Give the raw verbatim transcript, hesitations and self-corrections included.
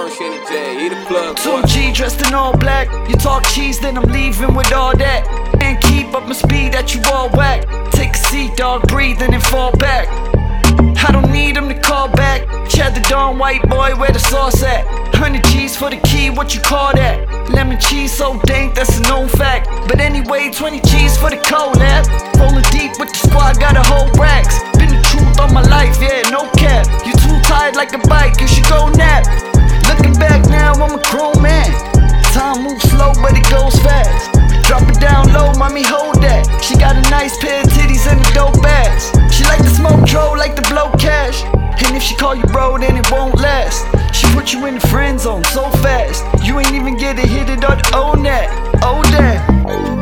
on Shanny J, eat a plug. two G dressed in all black. You talk cheese, then I'm leaving with all that. And keep up my speed that you all whack. Take a seat, dog, breathe and then fall back. I don't need him to call back. Chad the Don, white boy, where the sauce at? Hundred G's for the key, what you call that? Lemon cheese so dank, that's a known fact. But anyway, twenty G's for the collab. Rolling deep with the squad, got a whole racks. Been the truth all my life, yeah, no cap. You too tired like a bike, you should go nap. Looking back now, I'm a grown man. Time moves slow, but it goes fast. Drop it down low, mommy, hold that. She got a nice pair of titties and a dope ass. She like to smoke dro, like to blow cash. And if she call you bro, then it won't last. She put you in the friend zone so fast. You ain't even get to hit it or to own that. Oh, that.